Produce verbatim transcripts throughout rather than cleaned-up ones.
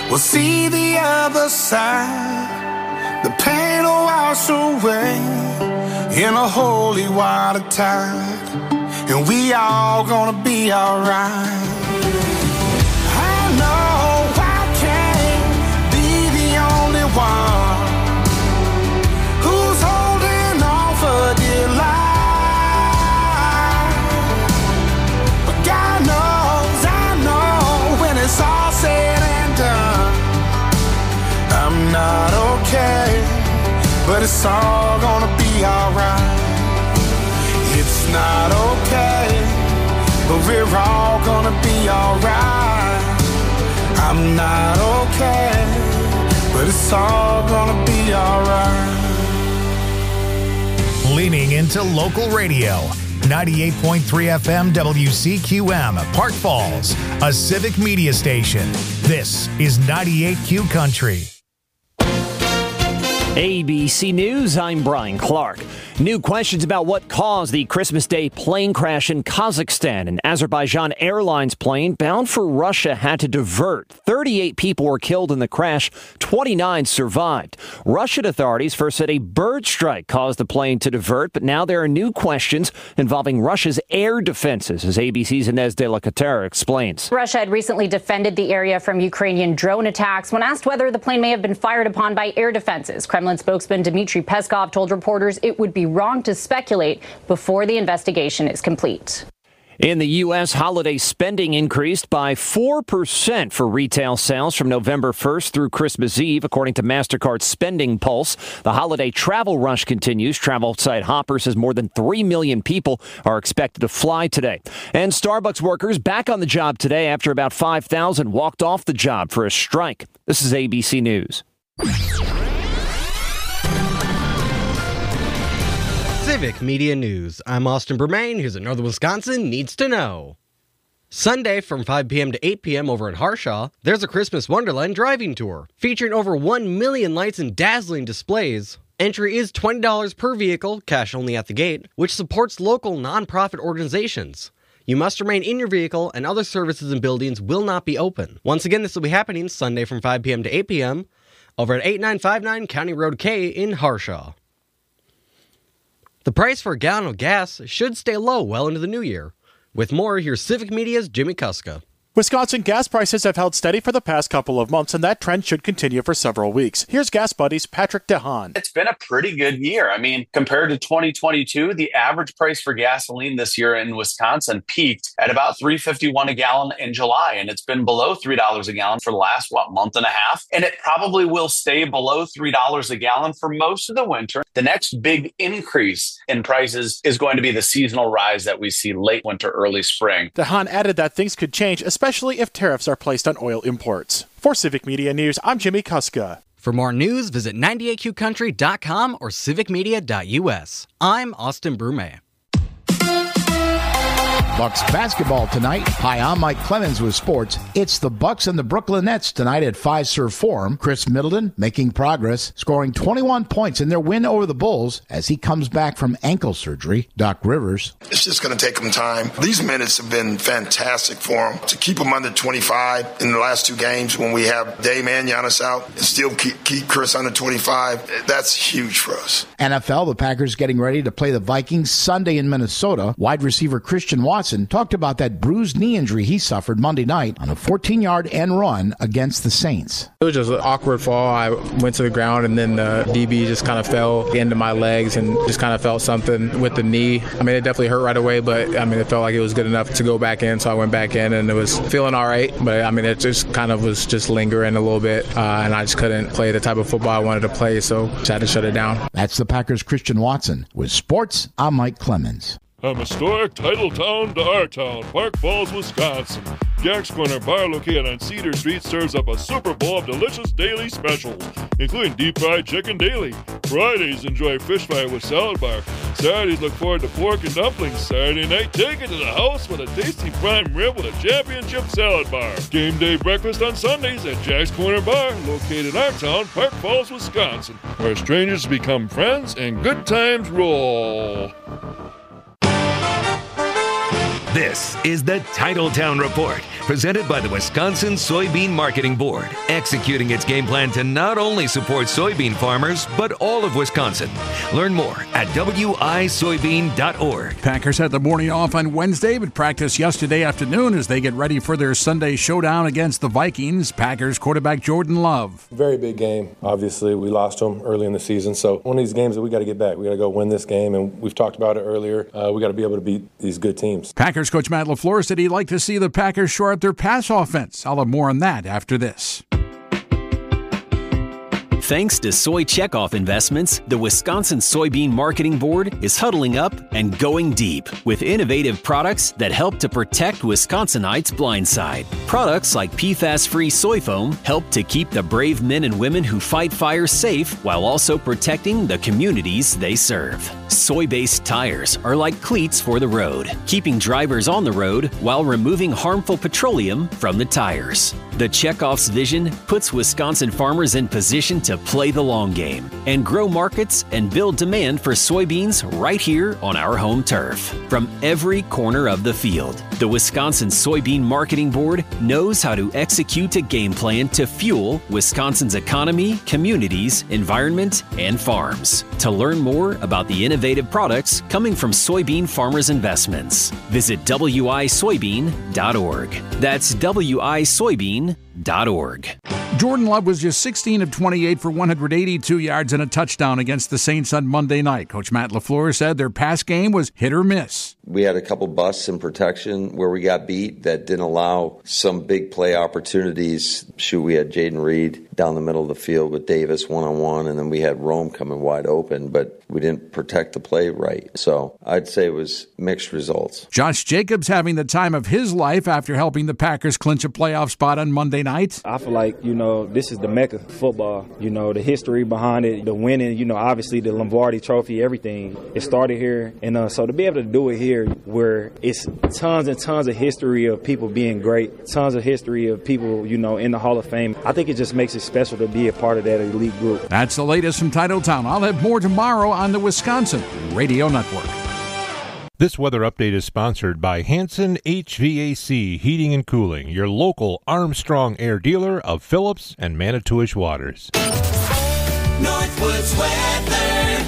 We'll see the other side. The pain will wash away in a holy water tide, and we all gonna be alright. I know I can't be the only one who's holding on for dear life, but God knows, I know when it's all said and done, I'm not okay, but it's all gonna be alright. It's not okay, but we're all gonna be alright. I'm not okay, but it's all gonna be alright. Leaning into local radio. ninety-eight point three F M W C Q M, Park Falls, a civic media station. This is ninety-eight Q Country. A B C News, I'm Brian Clark. New questions about what caused the Christmas Day plane crash in Kazakhstan. An Azerbaijan Airlines plane bound for Russia had to divert. thirty-eight people were killed in the crash. twenty-nine survived. Russian authorities first said a bird strike caused the plane to divert, but now there are new questions involving Russia's air defenses, as A B C's Inez de la Catera explains. Russia had recently defended the area from Ukrainian drone attacks. When asked whether the plane may have been fired upon by air defenses, Kremlin spokesman Dmitry Peskov told reporters it would be wrong to speculate before the investigation is complete. In the U S, holiday spending increased by four percent for retail sales from November first through Christmas Eve, according to MasterCard's Spending Pulse. The holiday travel rush continues. Travel site Hopper says more than three million people are expected to fly today. And Starbucks workers back on the job today after about five thousand walked off the job for a strike. This is A B C News. Civic Media News. I'm Austin Bermain. Here's what Northern Wisconsin needs to know. Sunday from five p.m. to eight p.m. over at Harshaw, there's a Christmas Wonderland driving tour featuring over one million lights and dazzling displays. Entry is twenty dollars per vehicle, cash only at the gate, which supports local nonprofit organizations. You must remain in your vehicle, and other services and buildings will not be open. Once again, this will be happening Sunday from five p.m. to eight p.m. over at eighty-nine fifty-nine County Road K in Harshaw. The price for a gallon of gas should stay low well into the new year. With more, here's Civic Media's Jimmy Kuska. Wisconsin gas prices have held steady for the past couple of months, and that trend should continue for several weeks. Here's Gas Buddy's Patrick DeHaan. It's been a pretty good year. I mean, compared to twenty twenty-two, the average price for gasoline this year in Wisconsin peaked at about three dollars and fifty-one cents a gallon in July, and it's been below three dollars a gallon for the last, what, month and a half? And it probably will stay below three dollars a gallon for most of the winter. The next big increase in prices is going to be the seasonal rise that we see late winter, early spring. DeHaan added that things could change, especially if tariffs are placed on oil imports. For Civic Media News, I'm Jimmy Kuska. For more news, visit ninety-eight Q country dot com or civic media dot U S. I'm Austin Brume. Bucks basketball tonight. Hi, I'm Mike Clemens with sports. It's the Bucks and the Brooklyn Nets tonight at Fiserv Forum. Chris Middleton making progress, scoring twenty-one points in their win over the Bulls as he comes back from ankle surgery. Doc Rivers. It's just going to take them time. These minutes have been fantastic for them. To keep them under twenty-five in the last two games when we have Dame and Giannis out and still keep, keep Chris under twenty-five, that's huge for us. N F L, the Packers getting ready to play the Vikings Sunday in Minnesota. Wide receiver Christian Watson talked about that bruised knee injury he suffered Monday night on a fourteen-yard end run against the Saints. It was just an awkward fall. I went to the ground, and then the D B just kind of fell into my legs and just kind of felt something with the knee. I mean, it definitely hurt right away, but I mean, it felt like it was good enough to go back in, so I went back in, and it was feeling all right. But I mean, it just kind of was just lingering a little bit, uh, and I just couldn't play the type of football I wanted to play, so just had to shut it down. That's the Packers' Christian Watson. With sports, I'm Mike Clemens. From historic title town to our town, Park Falls, Wisconsin. Jack's Corner Bar, located on Cedar Street, serves up a Super Bowl of delicious daily specials, including deep fried chicken daily. Fridays, enjoy fish fry with salad bar. Saturdays, look forward to pork and dumplings. Saturday night, take it to the house with a tasty prime rib with a championship salad bar. Game day breakfast on Sundays at Jack's Corner Bar, located in our town, Park Falls, Wisconsin, where strangers become friends and good times roll. This is the Titletown Report, presented by the Wisconsin Soybean Marketing Board, executing its game plan to not only support soybean farmers, but all of Wisconsin. Learn more at W I soybean dot org. Packers had the morning off on Wednesday, but practiced yesterday afternoon as they get ready for their Sunday showdown against the Vikings. Packers quarterback Jordan Love. Very big game. Obviously, we lost to them early in the season, so one of these games that we got to get back. We got to go win this game, and we've talked about it earlier. Uh, we got to be able to beat these good teams. Packers coach Matt LaFleur said he'd like to see the Packers shore up their pass offense. I'll have more on that after this. Thanks to Soy Checkoff Investments, the Wisconsin Soybean Marketing Board is huddling up and going deep with innovative products that help to protect Wisconsinites' blind side. Products like P FAS-free soy foam help to keep the brave men and women who fight fire safe while also protecting the communities they serve. Soy-based tires are like cleats for the road, keeping drivers on the road while removing harmful petroleum from the tires. The Checkoff's vision puts Wisconsin farmers in position to play the long game and grow markets and build demand for soybeans right here on our home turf. From every corner of the field, the Wisconsin Soybean Marketing Board knows how to execute a game plan to fuel Wisconsin's economy, communities, environment, and farms. To learn more about the innovative products coming from soybean farmers' investments, visit W I soybean dot org. That's W I soybean dot org. Jordan Love was just sixteen of twenty-eight for one hundred eighty-two yards and a touchdown against the Saints on Monday night. Coach Matt LaFleur said their pass game was hit or miss. We had a couple busts in protection where we got beat that didn't allow some big play opportunities. Shoot, we had Jaden Reed down the middle of the field with Davis one-on-one, and then we had Rome coming wide open, but we didn't protect the play right. So I'd say it was mixed results. Josh Jacobs having the time of his life after helping the Packers clinch a playoff spot on Monday night. I feel like, you know, this is the mecca of football. You know, the history behind it, the winning, you know, obviously the Lombardi Trophy, everything. It started here, and uh, so to be able to do it here where it's tons and tons of history of people being great, tons of history of people, you know, in the Hall of Fame, I think it just makes it special to be a part of that elite group. That's the latest from Titletown. I'll have more tomorrow on the Wisconsin Radio Network. This weather update is sponsored by Hanson H V A C Heating and Cooling, your local Armstrong Air dealer of Phillips and Manitowish Waters. Northwoods weather.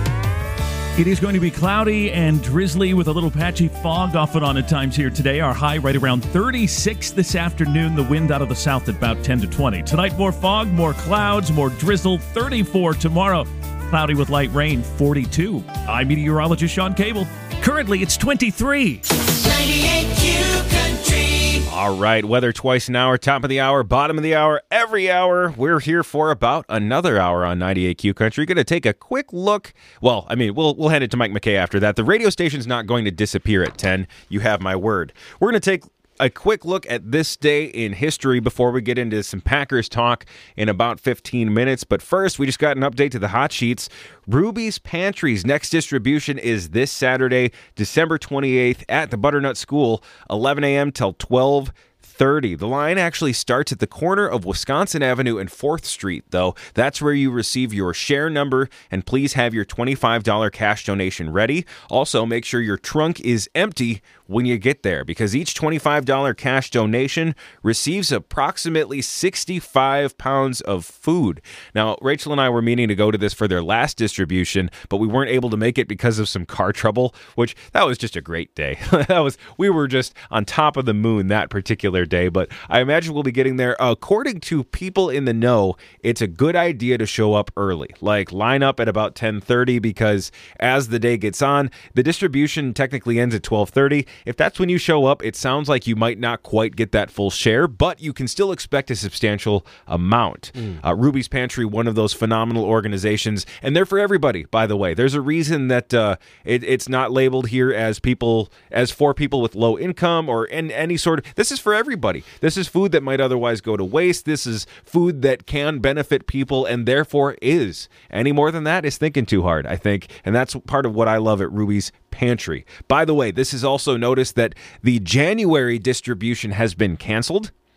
It is going to be cloudy and drizzly with a little patchy fog off and on at times here today. Our high right around thirty-six this afternoon. The wind out of the south at about ten to twenty. Tonight, more fog, more clouds, more drizzle. thirty-four tomorrow. Cloudy with light rain, forty-two. I'm meteorologist Sean Cable. Currently, it's twenty-three. ninety-eight Q Country. All right, weather twice an hour, top of the hour, bottom of the hour, every hour. We're here for about another hour on ninety-eight Q Country. Going to take a quick look. Well, I mean, we'll we'll hand it to Mike McKay after that. The radio station's not going to disappear at ten. You have my word. We're going to take a quick look at this day in history before we get into some Packers talk in about fifteen minutes. But first, we just got an update to the hot sheets. Ruby's Pantry's next distribution is this Saturday, December twenty-eighth at the Butternut School, eleven a.m. till twelve thirty. The line actually starts at the corner of Wisconsin Avenue and fourth Street, though. That's where you receive your share number, and please have your twenty-five dollars cash donation ready. Also, make sure your trunk is empty when you get there, because each twenty-five dollars cash donation receives approximately sixty-five pounds of food. Now, Rachel and I were meaning to go to this for their last distribution, but we weren't able to make it because of some car trouble, which that was just a great day. that was we were just on top of the moon that particular day, but I imagine we'll be getting there. According to people in the know, it's a good idea to show up early, like line up at about ten thirty, because as the day gets on, the distribution technically ends at twelve thirty. If that's when you show up, it sounds like you might not quite get that full share, but you can still expect a substantial amount. Mm. Uh, Ruby's Pantry, one of those phenomenal organizations, and they're for everybody, by the way. There's a reason that uh, it, it's not labeled here as people, as for people with low income or in any sort of, this is for everybody. This is food that might otherwise go to waste. This is food that can benefit people and therefore is. Any more than that is thinking too hard, I think, and that's part of what I love at Ruby's Pantry. By the way, this is also noticed that the January distribution has been canceled.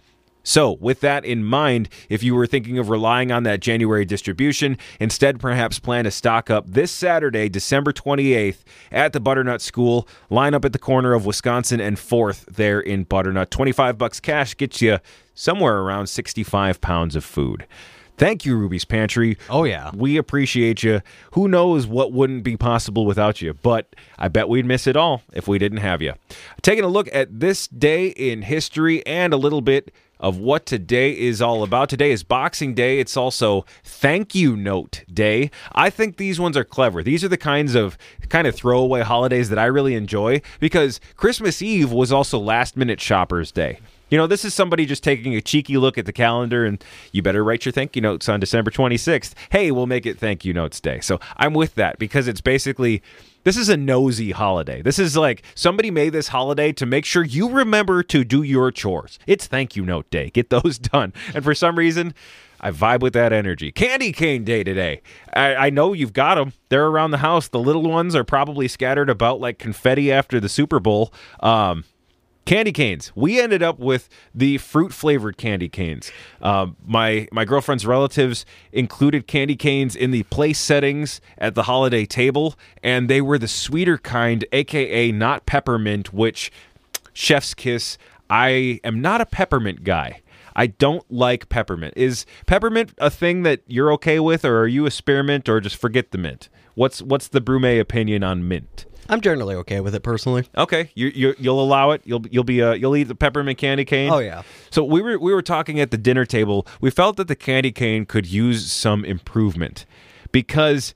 So, with that in mind, if you were thinking of relying on that January distribution, instead perhaps plan to stock up this Saturday, December twenty-eighth, at the Butternut School. Line up at the corner of Wisconsin and fourth there in Butternut. twenty-five bucks cash gets you somewhere around sixty-five pounds of food. Thank you, Ruby's Pantry. Oh, yeah. We appreciate you. Who knows what wouldn't be possible without you, but I bet we'd miss it all if we didn't have you. Taking a look at this day in history and a little bit of what today is all about. Today is Boxing Day. It's also Thank You Note Day. I think these ones are clever. These are the kinds of kind of throwaway holidays that I really enjoy because Christmas Eve was also Last Minute Shoppers Day. You know, this is somebody just taking a cheeky look at the calendar, and you better write your thank you notes on December twenty-sixth. Hey, we'll make it Thank You Notes Day. So I'm with that because it's basically, this is a nosy holiday. This is like somebody made this holiday to make sure you remember to do your chores. It's Thank You Note Day. Get those done. And for some reason, I vibe with that energy. Candy cane day today. I, I know you've got them. They're around the house. The little ones are probably scattered about like confetti after the Super Bowl. Um... Candy canes. We ended up with the fruit-flavored candy canes. Uh, my my girlfriend's relatives included candy canes in the place settings at the holiday table, and they were the sweeter kind, a k a not peppermint, which, chef's kiss, I am not a peppermint guy. I don't like peppermint. Is peppermint a thing that you're okay with, or are you a spearmint, or just forget the mint? What's what's the Brumet opinion on mint? I'm generally okay with it personally. Okay, you, you you'll allow it. You'll you'll be uh, you'll eat the peppermint candy cane. Oh yeah. So we were we were talking at the dinner table. We felt that the candy cane could use some improvement because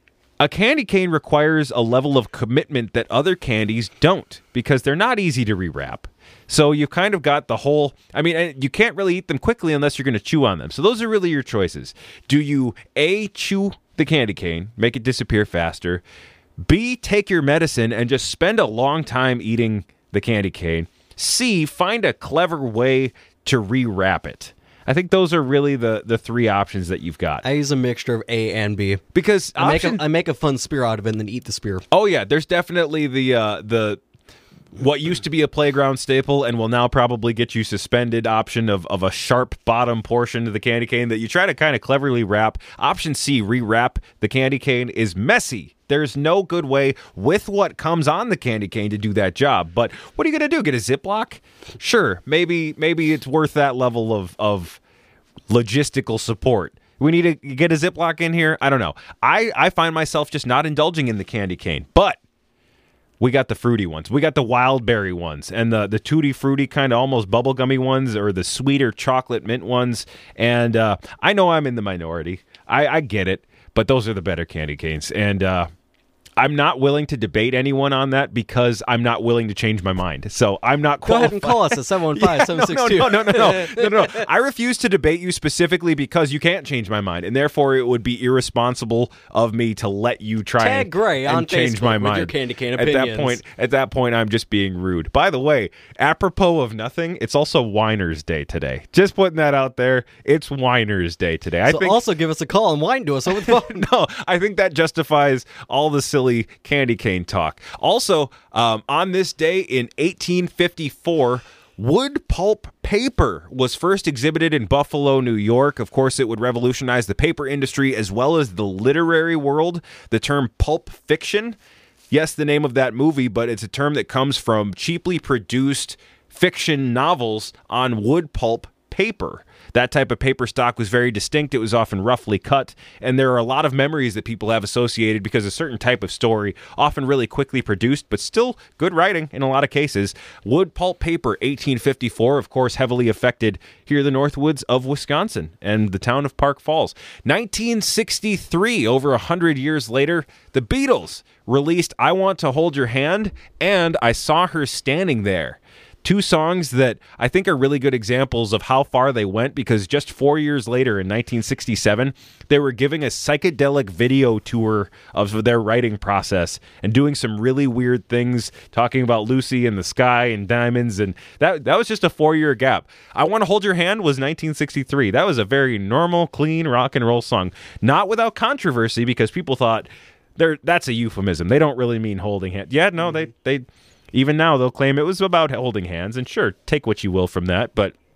a candy cane requires a level of commitment that other candies don't because they're not easy to rewrap. So you've kind of got the whole, I mean, you can't really eat them quickly unless you're going to chew on them. So those are really your choices. Do you A, chew the candy cane, make it disappear faster? B, take your medicine and just spend a long time eating the candy cane. C, find a clever way to rewrap it. I think those are really the, the three options that you've got. I use a mixture of A and B. Because I, option... make, a, I make a fun spear out of it and then eat the spear. Oh, yeah. There's definitely the uh, the what used to be a playground staple and will now probably get you suspended option of, of a sharp bottom portion of the candy cane that you try to kind of cleverly wrap. Option C, rewrap the candy cane, is messy. There's no good way with what comes on the candy cane to do that job. But what are you going to do? Get a Ziploc? Sure. Maybe maybe it's worth that level of, of logistical support. We need to get a Ziploc in here? I don't know. I, I find myself just not indulging in the candy cane. But we got the fruity ones. We got the wild berry ones and the, the tutti frutti kind of almost bubblegummy ones or the sweeter chocolate mint ones. And uh, I know I'm in the minority. I, I get it. But those are the better candy canes. And uh, I'm not willing to debate anyone on that because I'm not willing to change my mind. So I'm not qualified. Go ahead and call us at seven one five, seven six two. No, no, no, no, no, no, no, no. I refuse to debate you specifically because you can't change my mind. And therefore, it would be irresponsible of me to let you try Tag and, Gray and on change Facebook my with mind. your candy cane at opinions. that point, At that point, I'm just being rude. By the way, apropos of nothing, it's also Winer's Day today. Just putting that out there. It's Winer's Day today. I so think, also give us a call and whine to us over the phone. No, I think that justifies all the silly candy cane talk. Also, um, on this day in eighteen fifty-four, wood pulp paper was first exhibited in Buffalo, New York. Of course, it would revolutionize the paper industry as well as the literary world. The term pulp fiction, yes, the name of that movie, but it's a term that comes from cheaply produced fiction novels on wood pulp paper. That type of paper stock was very distinct. It was often roughly cut, and there are a lot of memories that people have associated because a certain type of story, often really quickly produced, but still good writing in a lot of cases. Wood pulp paper, eighteen fifty-four, of course, heavily affected here the Northwoods of Wisconsin and the town of Park Falls. nineteen sixty-three, over one hundred years later, the Beatles released I Want to Hold Your Hand and I Saw Her Standing There. Two songs that I think are really good examples of how far they went because just four years later in nineteen sixty-seven, they were giving a psychedelic video tour of their writing process and doing some really weird things, talking about Lucy and the sky and diamonds. And that that was just a four-year gap. I Want to Hold Your Hand was nineteen sixty-three. That was a very normal, clean rock and roll song. Not without controversy because people thought they're, that's a euphemism. They don't really mean holding hands. Yeah, no, they they... Even now, they'll claim it was about holding hands, and sure, take what you will from that, but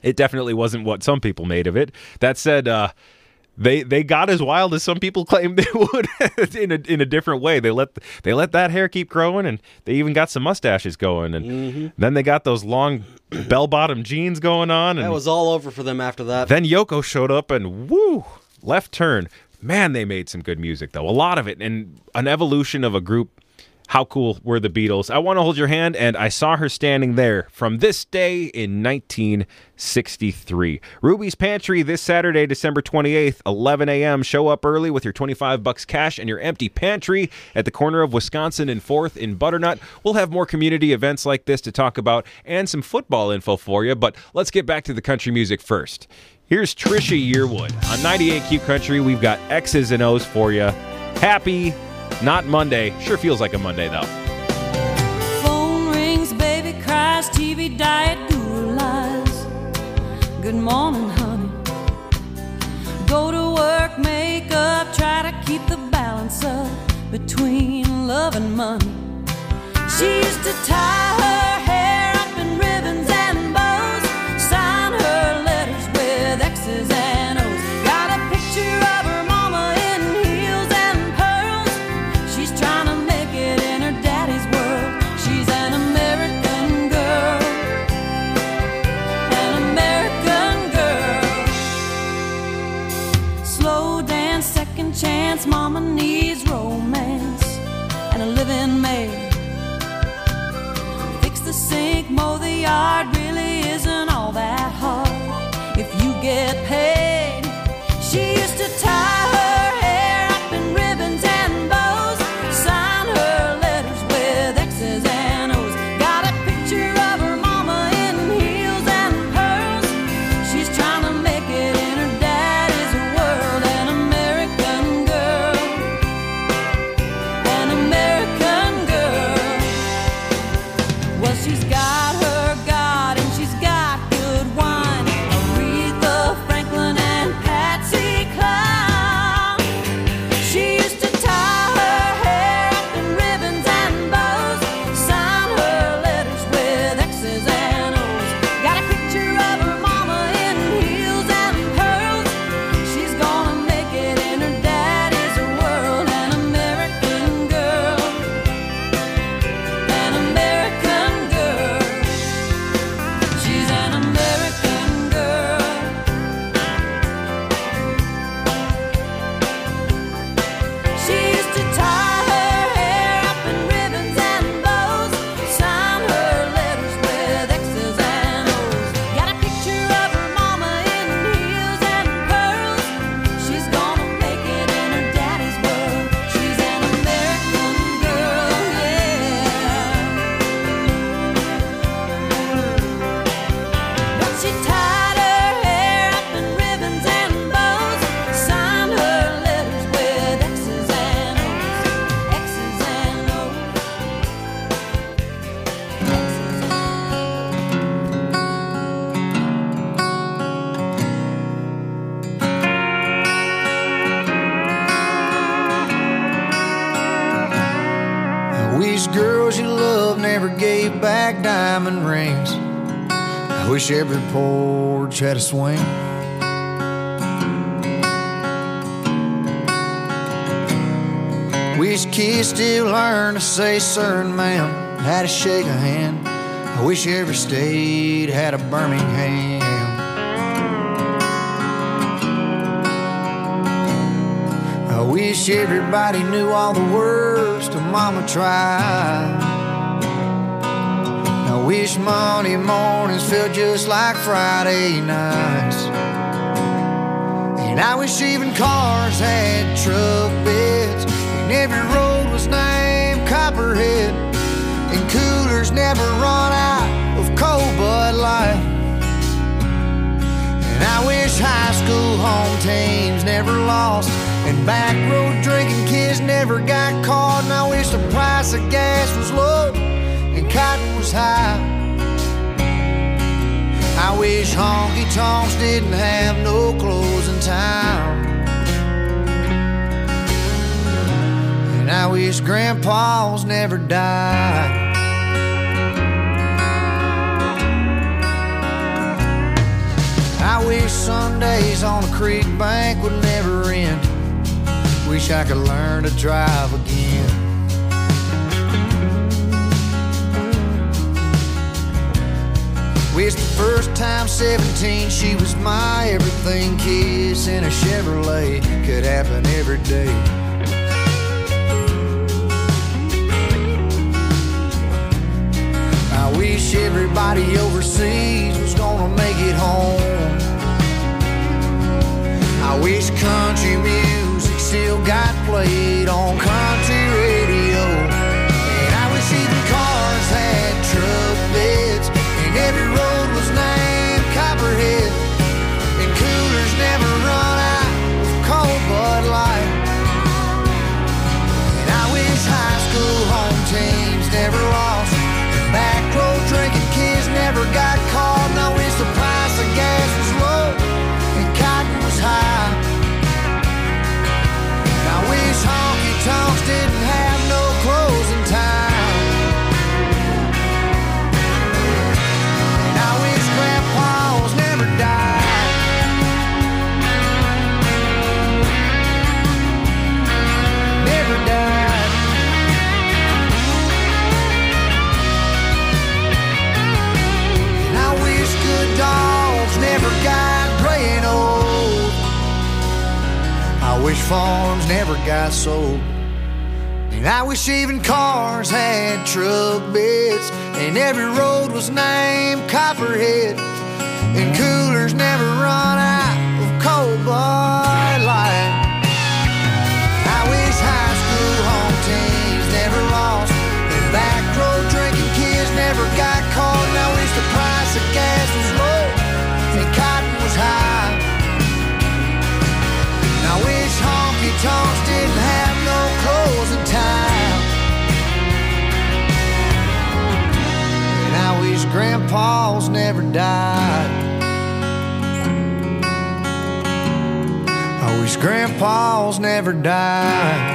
It definitely wasn't what some people made of it. That said, uh, they they got as wild as some people claimed they would in a in a different way. They let they let that hair keep growing, and they even got some mustaches going, and mm-hmm. then they got those long bell bottom jeans going on. And that was all over for them after that. Then Yoko showed up, and woo, Left Turn. Man, they made some good music though. A lot of it, and an evolution of a group. How cool were the Beatles? I Want to Hold Your Hand, and I Saw Her Standing There from this day in nineteen sixty-three. Ruby's Pantry this Saturday, December twenty-eighth, eleven a.m. Show up early with your twenty-five bucks cash and your empty pantry at the corner of Wisconsin and fourth in Butternut. We'll have more community events like this to talk about and some football info for you, but let's get back to the country music first. Here's Trisha Yearwood. On ninety-eight Q Country, we've got X's and O's for you. Happy Not Monday. Sure feels like a Monday, though. Phone rings, baby cries, T V diet, Google lies. Good morning, honey. Go to work, make up, try to keep the balance up between love and money. She used to tie her hair up in ribbons and bows, sign her letters with X's and O's. Got a picture of her mama in heels and pearls. She's trying to make it in her daddy's world. She's an American girl, an American girl. Slow dance, second chance, mama needs romance and a living maid. Fix the sink, mow the yard, really isn't all that hard if you get paid. She used to tie her hair up in ribbons and bows, sign her letters with X's and O's. Got a picture of her mama in heels and pearls. She's trying to make it in her daddy's world. An American girl, an American girl. Well, she's got her God and she's got good wine. Aretha Franklin and Patsy Cline. She used to tie her hair up in ribbons and bows, sign her letters with X's and O's. Got a picture of her mama in heels and pearls. She's gonna make it in her daddy's world. An American girl, an American girl. She's an American girl. She used to tie her hair up in ribbons and bows, sign her letters with X's and O's. Got a picture of her mama in heels and pearls. She's gonna make it in her daddy's world. She's an American girl, yeah. But she tied her hair up in ribbons and bows, signed her letters with X's and O's, X's and O's, I wish girls you love never gave back diamond rings. I wish every porch had a swing. Wish kids still learn to say sir and ma'am, how to shake a hand. I wish every state had a Birmingham. I wish everybody knew all the words to Mama Tried. I wish Monday mornings felt just like Friday nights. And I wish even cars had truck beds, and every road was named Copperhead, and coolers never run out of cold Bud Light. And I wish high school home teams never lost, and back road drinking kids never got caught. And I wish the price of gas was low and cotton was high. I wish honky tonks didn't have no closing time. And I wish grandpas never died. Sundays on the creek bank would never end. Wish I could learn to drive again. Wish the first time seventeen she was my everything. Kiss in a Chevrolet could happen every day. I wish everybody overseas was gonna make it home. I wish country music still got played on country radio. And I wish even cars had truck beds, and every road was named Copperhead, and coolers never run out of cold Bud Light. And I wish high school home teams never lost, back road drinking kids never got caught. And I wish the price of gas was low and cotton was high. And I wish honky tonks didn't have no closing time. And I wish grandpas never died. Never died. And I wish good dogs never got gray and old. I wish farms never got sold. And I wish even cars had truck beds, and every road was named Copperhead, and coolers never run out of cold Bud Light. I wish high school home teams never lost, and back road drinking kids never got caught. And I wish the price of gas was low and cotton was high. And I wish honky tonks didn't have no closing time. And I wish grandpas never died. I wish grandpas never died.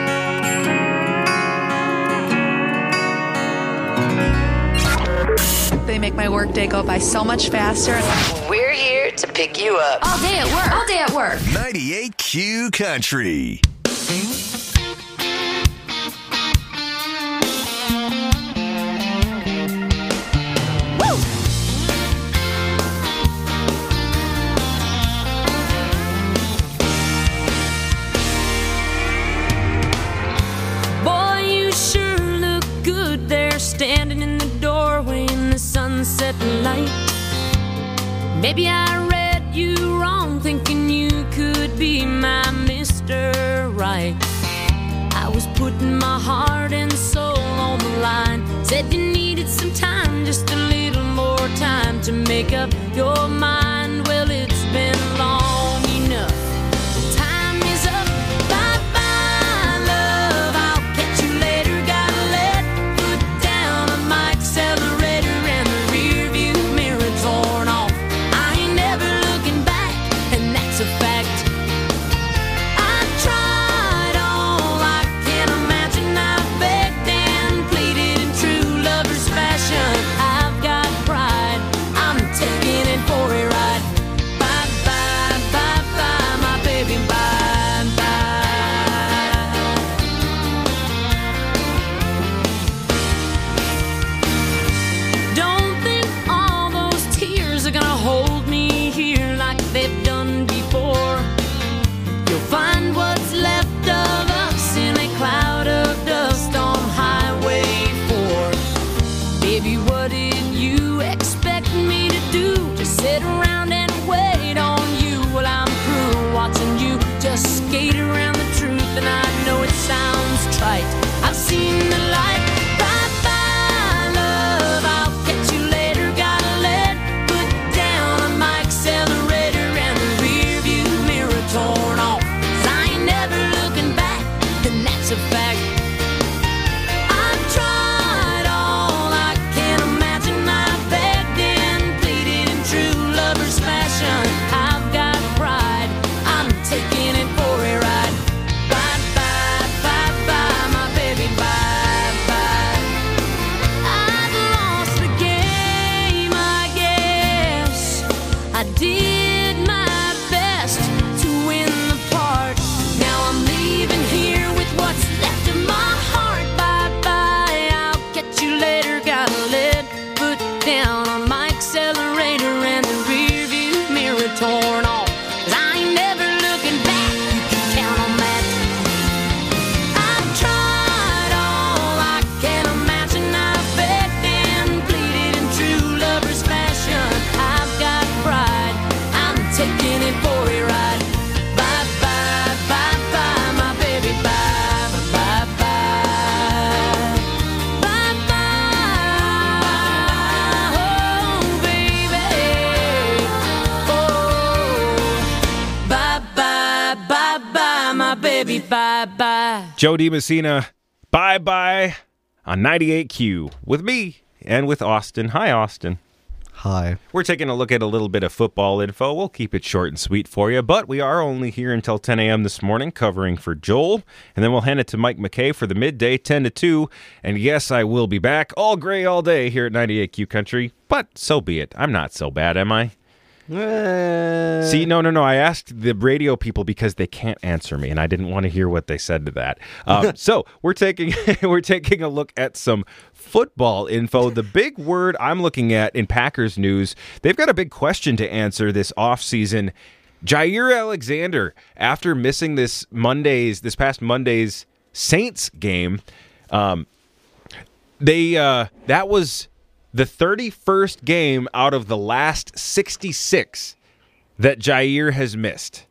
They make my workday go by so much faster. We're here to pick you up. All day at work. All day at work. ninety-eight Q Country. Boy, you sure look good there, standing in the doorway in the sunset light. Maybe I read you wrong, thinking you could be my Mister Right. I was putting my heart and soul on the line. Said you needed some time, just a little more time to make up your mind. Well, it's been long enough. Time is up. Bye-bye, love. I'll catch you later. Gotta let foot down on my accelerator, and the rear view mirror torn off. I ain't never looking back, and that's a fact. I tried all I can imagine. I begged and pleaded in true lover's fashion. I've got pride. I'm taking it for a ride. bye-bye. Joe DiMessina, bye-bye on ninety-eight Q with me and with Austin. Hi, Austin. Hi. We're taking a look at a little bit of football info. We'll keep it short and sweet for you, but we are only here until ten a.m. this morning covering for Joel, and then we'll hand it to Mike McKay for the midday, ten to two, and yes, I will be back all gray all day here at ninety-eight Q Country, but so be it. I'm not so bad, am I? Uh, See, no, no, no. I asked the radio people because they can't answer me, and I didn't want to hear what they said to that. Um, so we're taking we're taking a look at some football info. The big word I'm looking at in Packers news, they've got a big question to answer this offseason. Jaire Alexander, after missing this Monday's this past Monday's Saints game, um, they uh, that was the thirty-first game out of the last sixty-six that Jaire has missed.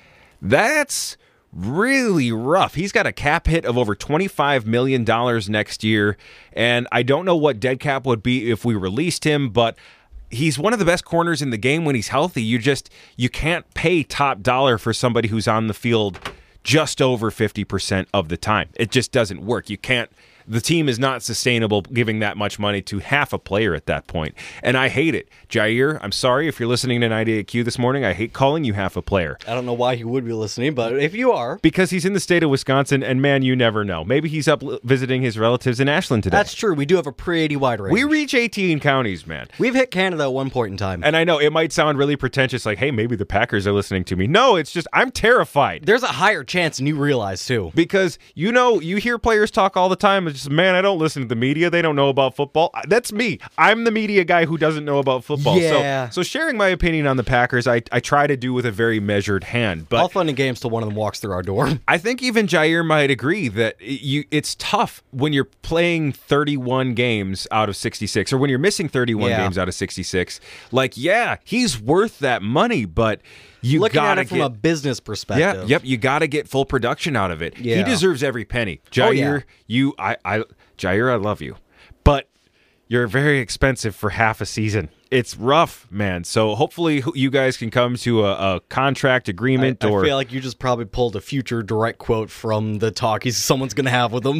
That's really rough. He's got a cap hit of over twenty-five million dollars next year, and I don't know what dead cap would be if we released him, but he's one of the best corners in the game when he's healthy. You just you can't pay top dollar for somebody who's on the field just over fifty percent of the time. It just doesn't work. You can't The team is not sustainable giving that much money to half a player at that point. And I hate it. Jaire, I'm sorry if you're listening to ninety-eight Q this morning. I hate calling you half a player. I don't know why he would be listening, but if you are. Because he's in the state of Wisconsin, and man, you never know. Maybe he's up visiting his relatives in Ashland today. That's true. We do have a pretty wide range. We reach eighteen counties, man. We've hit Canada at one point in time. And I know it might sound really pretentious, like, hey, maybe the Packers are listening to me. No, it's just I'm terrified. There's a higher chance than you realize, too. Because, you know, you hear players talk all the time. It's just, man, I don't listen to the media. They don't know about football. That's me. I'm the media guy who doesn't know about football. Yeah. So, so sharing my opinion on the Packers, I, I try to do with a very measured hand. But all fun and games till one of them walks through our door. I think even Jaire might agree that you it's tough when you're playing thirty-one games out of sixty-six, or when you're missing thirty-one Yeah. games out of sixty-six. Like, yeah, he's worth that money, but you Looking gotta at it from get, a business perspective. Yep, yep. You got to get full production out of it. Yeah. He deserves every penny. Jaire, Oh, yeah. you, I, I, Jaire, I love you, but you're very expensive for half a season. It's rough, man. So hopefully you guys can come to a, a contract agreement. I, or I feel like you just probably pulled a future direct quote from the talk he's, someone's going to have with him.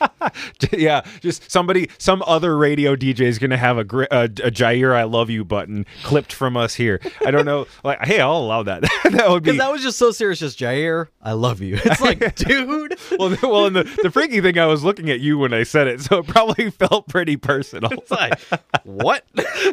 Yeah, just somebody, some other radio D J is going to have a, gr- a, a Jaire I love you button clipped from us here. I don't know. Like, hey, I'll allow that. That would be. Because that was just so serious. Just Jaire, I love you. It's like, dude. Well, well, and the, the freaky thing, I was looking at you when I said it, so it probably felt pretty personal. It's like, what?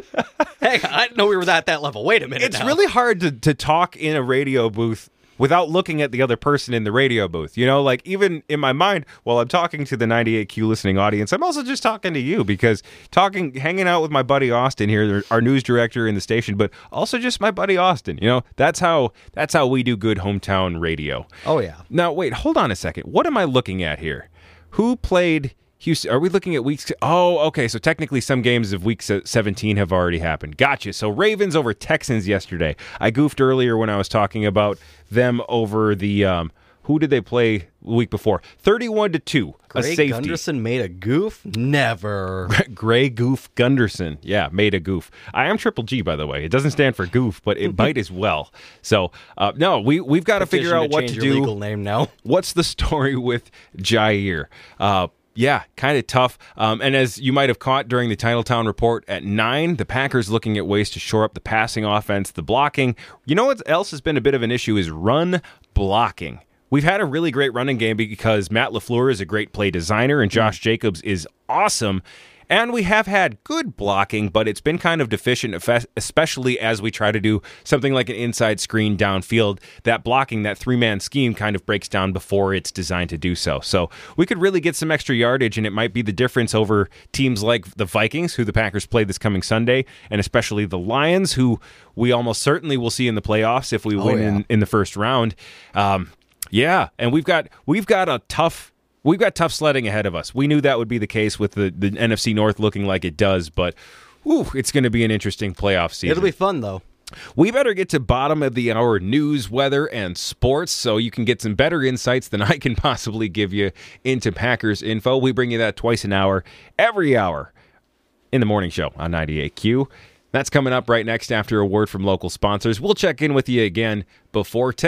Hey, I didn't know we were at that level. Wait a minute. It's now. really hard to, to talk in a radio booth without looking at the other person in the radio booth. You know, like even in my mind, while I'm talking to the ninety-eight Q listening audience, I'm also just talking to you because talking, hanging out with my buddy Austin here, our news director in the station, but also just my buddy Austin. You know, that's how that's how we do good hometown radio. Oh, yeah. Now, wait, hold on a second. What am I looking at here? Who played Houston? Are we looking at weeks? Oh, okay. So technically some games of week seventeen have already happened. Gotcha. So Ravens over Texans yesterday. I goofed earlier when I was talking about them over the, um, who did they play the week before? thirty-one to two, a Gray safety. Gunderson made a goof? Never. Gray Goof Gunderson. Yeah, made a goof. I am Triple G, by the way. It doesn't stand for goof, but it might as well. So, uh, no, we, we've got to figure out to what change to your do. legal name now. What's the story with Jaire? Uh, Yeah, kind of tough. Um, and as you might have caught during the Titletown Report at nine, the Packers looking at ways to shore up the passing offense, the blocking. You know what else has been a bit of an issue is run blocking. We've had a really great running game because Matt LaFleur is a great play designer and Josh Jacobs is awesome. And we have had good blocking, but it's been kind of deficient, especially as we try to do something like an inside screen downfield. That blocking, that three-man scheme kind of breaks down before it's designed to do so. So we could really get some extra yardage, and it might be the difference over teams like the Vikings, who the Packers play this coming Sunday, and especially the Lions, who we almost certainly will see in the playoffs if we Oh, win yeah. in, in the first round. Um, yeah, and we've got we've got a tough... We've got tough sledding ahead of us. We knew that would be the case with the, the N F C North looking like it does, but whew, it's going to be an interesting playoff season. It'll be fun, though. We better get to bottom of the hour news, weather, and sports so you can get some better insights than I can possibly give you into Packers info. We bring you that twice an hour, every hour in the morning show on ninety-eight Q. That's coming up right next after a word from local sponsors. We'll check in with you again before ten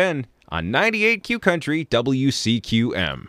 on ninety-eight Q Country W C Q M.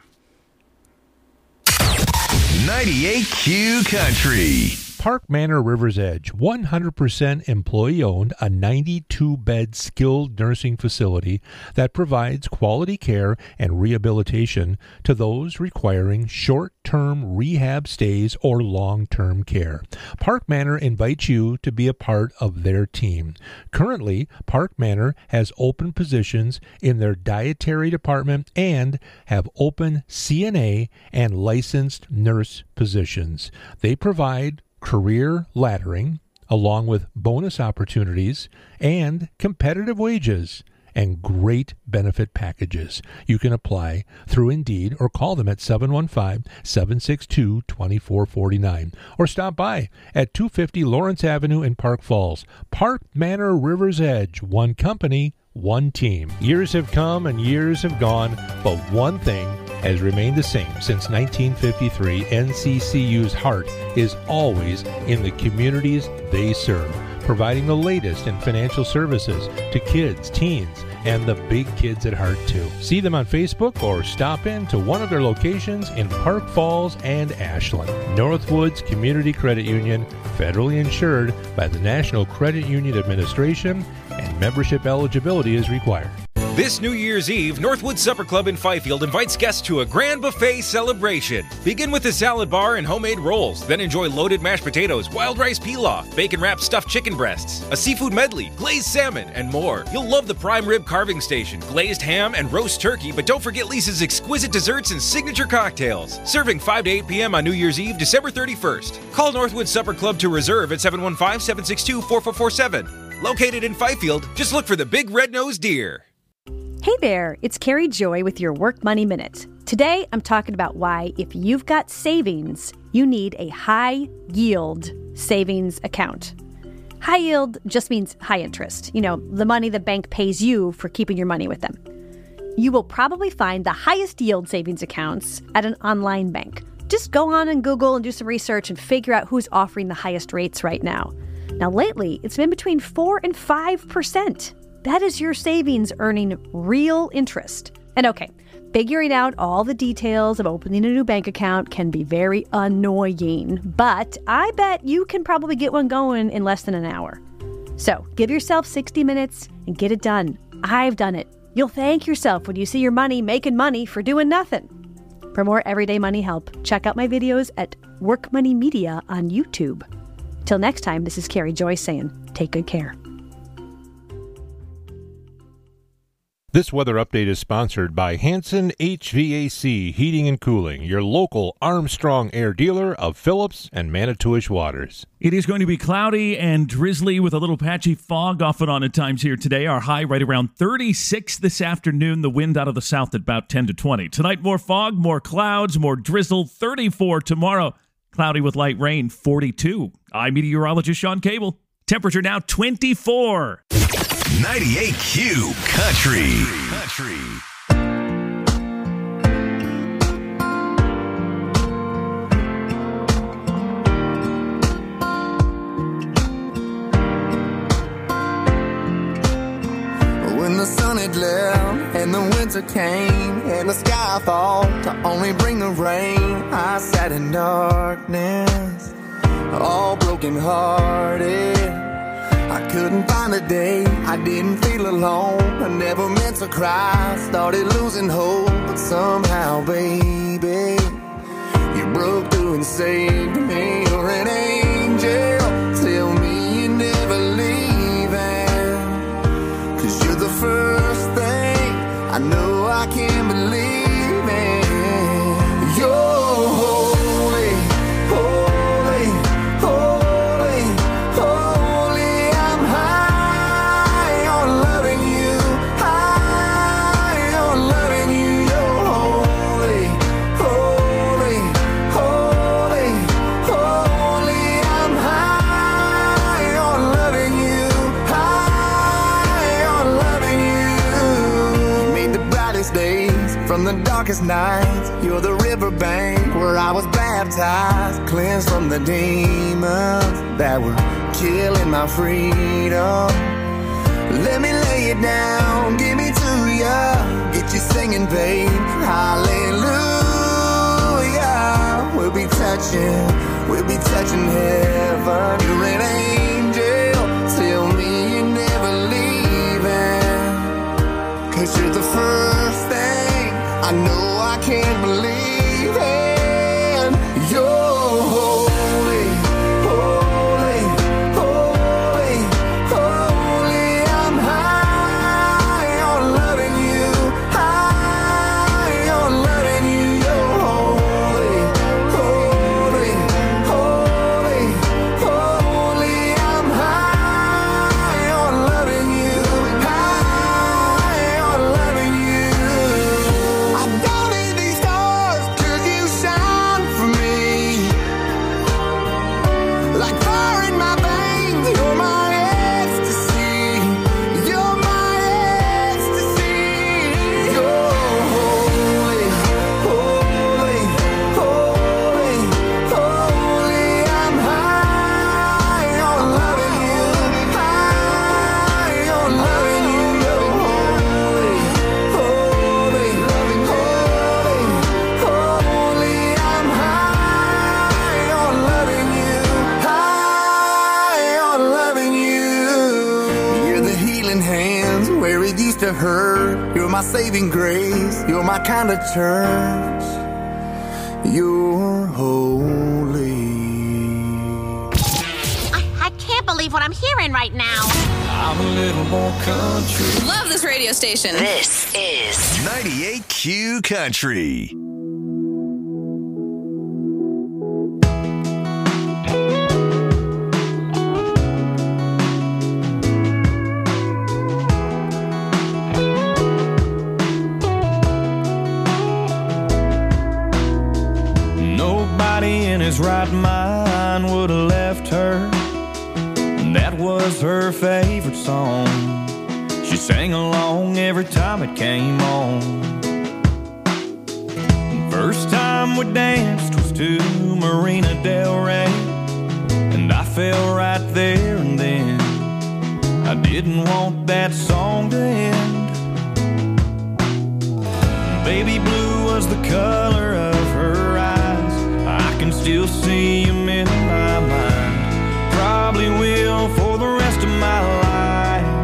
ninety-eight Q Country. Park Manor River's Edge, one hundred percent employee-owned, a ninety-two bed skilled nursing facility that provides quality care and rehabilitation to those requiring short-term rehab stays or long-term care. Park Manor invites you to be a part of their team. Currently, Park Manor has open positions in their dietary department and have open C N A and licensed nurse positions. They provide career laddering, along with bonus opportunities and competitive wages and great benefit packages. You can apply through Indeed or call them at seven one five, seven six two, two four four nine or stop by at two fifty Lawrence Avenue in Park Falls. Park Manor River's Edge, one company, one team. Years have come and years have gone, but one thing has remained the same since nineteen fifty-three. N C C U's heart is always in the communities they serve, providing the latest in financial services to kids, teens, and the big kids at heart too. See them on Facebook or stop in to one of their locations in Park Falls and Ashland. Northwoods Community Credit Union, federally insured by the National Credit Union Administration, and membership eligibility is required. This New Year's Eve, Northwood Supper Club in Fifield invites guests to a grand buffet celebration. Begin with a salad bar and homemade rolls, then enjoy loaded mashed potatoes, wild rice pilaf, bacon-wrapped stuffed chicken breasts, a seafood medley, glazed salmon, and more. You'll love the prime rib carving station, glazed ham, and roast turkey, but don't forget Lisa's exquisite desserts and signature cocktails. Serving five to eight p.m. on New Year's Eve, December thirty-first. Call Northwood Supper Club to reserve at seven one five, seven six two, four four four seven. Located in Fifield, just look for the big red-nosed deer. Hey there, it's Carrie Joy with your Work Money Minute. Today, I'm talking about why, if you've got savings, you need a high-yield savings account. High yield just means high interest. You know, the money the bank pays you for keeping your money with them. You will probably find the highest yield savings accounts at an online bank. Just go on and Google and do some research and figure out who's offering the highest rates right now. Now, lately, it's been between four and five percent. That is your savings earning real interest. And okay, figuring out all the details of opening a new bank account can be very annoying, but I bet you can probably get one going in less than an hour. So give yourself sixty minutes and get it done. I've done it. You'll thank yourself when you see your money making money for doing nothing. For more everyday money help, check out my videos at Work Money Media on YouTube. Till next time, this is Carrie Joy saying, take good care. This weather update is sponsored by Hanson H V A C Heating and Cooling, your local Armstrong Air dealer of Phillips and Manitowish Waters. It is going to be cloudy and drizzly with a little patchy fog off and on at times here today. Our high right around thirty-six this afternoon. The wind out of the south at about ten to twenty. Tonight, more fog, more clouds, more drizzle. thirty-four tomorrow. Cloudy with light rain, forty-two. I'm meteorologist Sean Cable. Temperature now twenty-four. ninety-eight Q Country. Country. When the sun had left and the winter came and the sky thought to only bring the rain, I sat in darkness, all broken hearted. I couldn't find a day, I didn't feel alone. I never meant to cry, started losing hope. But somehow, baby, you broke through and saved me. You're an angel, tell me you're never leaving. Cause you're the first thing I know I can believe in. You're holy, holy, holy, holy. I'm high on loving you, high on loving you. You're holy, holy, holy, holy. I'm high on loving you, high on loving you. You made the brightest days from the darkest nights. You're the riverbank where I was baptized, cleansed from the demons that were killing my freedom. Let me lay it down, give me to you. hallelujah. Get you singing, babe, hallelujah. We'll be touching, we'll be touching heaven. You're an angel, tell me you're never leaving. Cause you're the first thing I know I can't believe in. You're holy, holy, holy, holy. I'm high on loving you, high on loving you. You're holy, holy, holy, holy. I'm high on loving you, high on loving you. I don't need these stars 'cause you shine for me. Like fire in my veins, you're my ecstasy. You're my ecstasy. You're holy, holy, holy, holy. I'm high on loving you, high on loving you. You're holy, holy, holy, holy. I'm high on loving you, high on loving you. You're the healing hands where it used to hurt. You're my saving grace. You're my kind of church. You're holy. I, I can't believe what I'm hearing right now. I'm a little more country. Love this radio station. This is ninety-eight Q Country. Nobody in his right mind would have left her. And that was her favorite song. She sang along every time it came on. First time we danced was to Marina Del Rey, and I fell right there and then. I didn't want that song to end. Baby blue was the color of her eyes. I can still see him in my mind. Probably will for the rest of my life.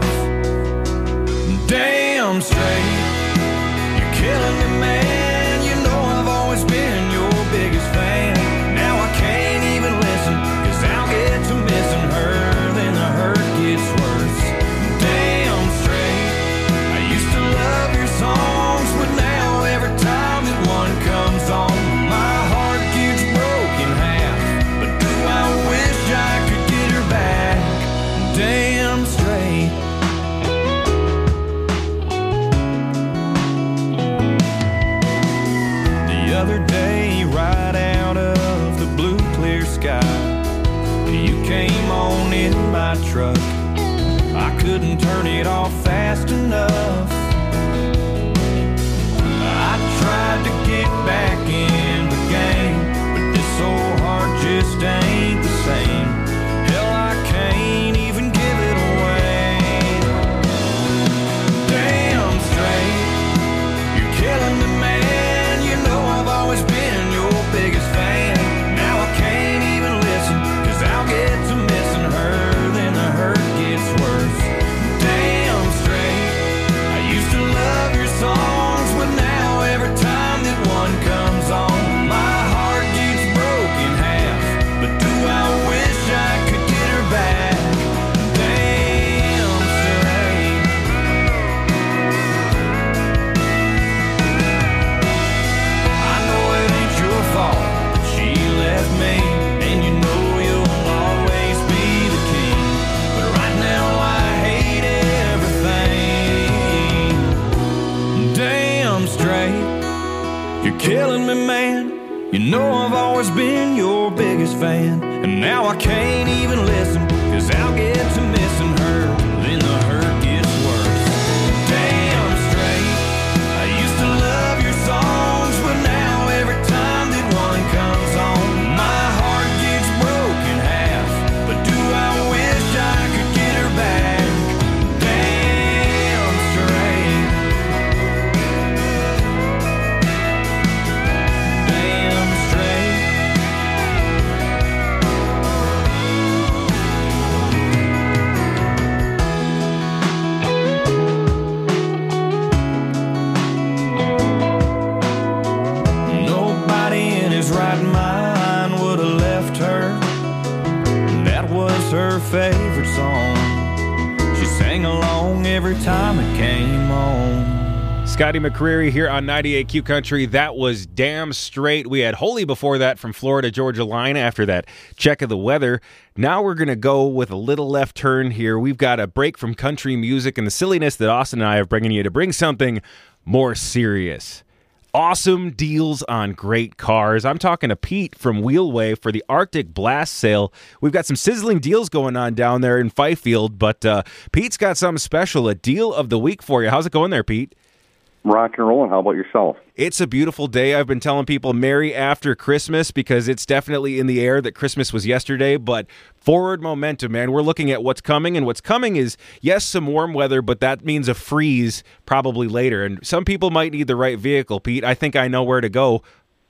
Damn straight, you're killing me, man. You know I've always been your biggest fan. Now I can't even listen, 'cause I'll get to missing her, then the hurt gets worse. Damn straight, I used to love your songs, but now every time that one comes on, my heart gets broken half. But do I wish I could get her back? Damn straight. The other day, right out of the blue clear sky, you came on in my truck. I couldn't turn it off fast enough. I tried to get back in the game, but this old heart just ain't the same. Hell, I can't even give it away. Damn straight, you're killing me, man. You know I've always been your biggest fan. Now I can't even listen, 'cause I'll get to missing her, then the hurt gets worse. Damn straight, I used to love your songs, but now every time that one comes on, my heart gets broken half. But do I wish I could get her back? Damn straight. I know it ain't your fault that she left me, and you know you'll always be the king. But right now I hate everything. Damn straight, you're killing me, man. You know I've always been your biggest fan, and now I can't even listen, 'cause I'll get to missing her, then the hurt gets worse. Damn straight, I used to love your songs, but now every time that one comes on, my heart gets broken half. But do I wish I could get her back? Damn straight. was her favorite song. She sang along every time it came on. Scotty McCreery here on ninety-eight Q Country. That was Damn Straight. We had Holy before that from Florida Georgia Line after that check of the weather. Now we're going to go with a little left turn here. We've got a break from country music and the silliness that Austin and I are bringing you to bring something more serious. Awesome deals on great cars. I'm talking to Pete from Wheelway for the Arctic Blast sale. We've got some sizzling deals going on down there in Fifield, but uh, Pete's got something special, a deal of the week for you. How's it going there, Pete? Rock and rolling. How about yourself? It's a beautiful day. I've been telling people Merry after Christmas because it's definitely in the air that Christmas was yesterday, but forward momentum, man. We're looking at what's coming, and what's coming is, yes, some warm weather, but that means a freeze probably later. And some people might need the right vehicle, Pete. I think I know where to go.